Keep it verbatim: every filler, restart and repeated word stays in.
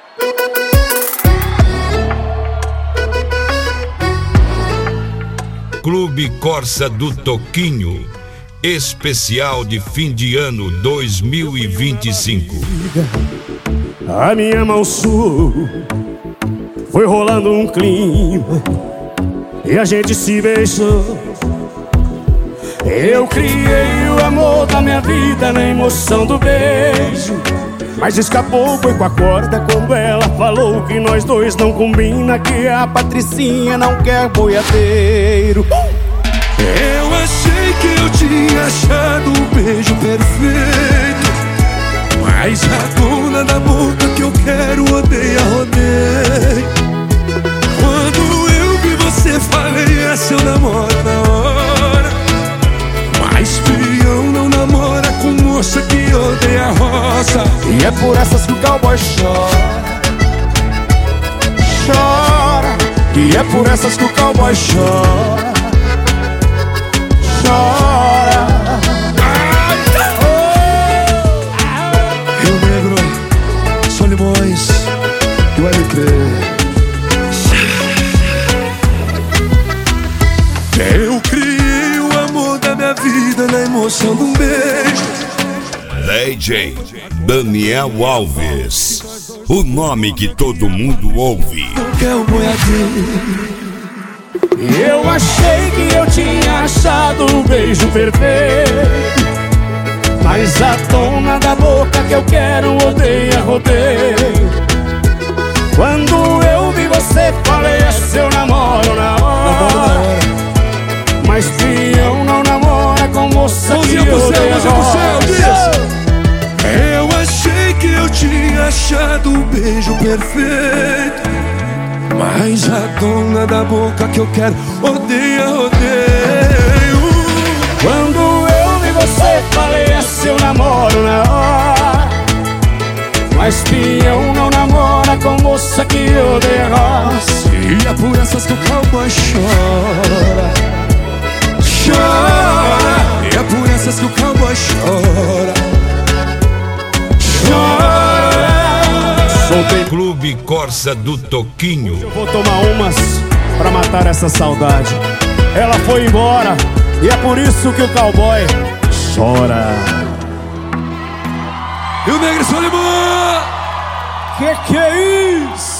Clube Corsa do Toquinho, especial de fim de ano dois mil e vinte e cinco. A minha mão suou, foi rolando um clima e a gente se beijou. Eu criei o amor da minha vida na emoção do beijo, mas escapou, foi com a corda quando ela falou que nós dois não combina, que a Patricinha não quer boiadeiro. Eu achei que eu tinha achado o beijo perfeito, mas a dona da boca que eu quero odeia, rodeio. Quando eu vi você falei, essa eu namoro na hora, mas peão não namora com moça que odeia a roça. E é por essas que o cowboy chora, chora. E é por essas que o cowboy chora, chora. Rio Negro, Solimões e o L P. Eu criei o amor da minha vida na emoção de um beijo. D J Daniel Alves, o nome que todo mundo ouve. Eu achei que eu tinha achado o beijo perfeito, mas a dona da boca que eu quero odeia, rodeio. Quando eu vi você falei, é seu namoro na hora, mas peão não namora com moça que odeia a roça. Eu achei que eu tinha achado o beijo perfeito, mas a dona da boca que eu quero odeia, rodeio. Quando eu vi você falei, é seu namoro na hora, mas peão não namora com moça que odeia a roça. E é por essas que o cowboy chora, chora. E é por essas que o cowboy chora, chora. Soltei Clube Corsa do Toquinho. Eu vou tomar umas pra matar essa saudade. Ela foi embora e é por isso que o cowboy chora. E o Negro Solimão. Que que é isso?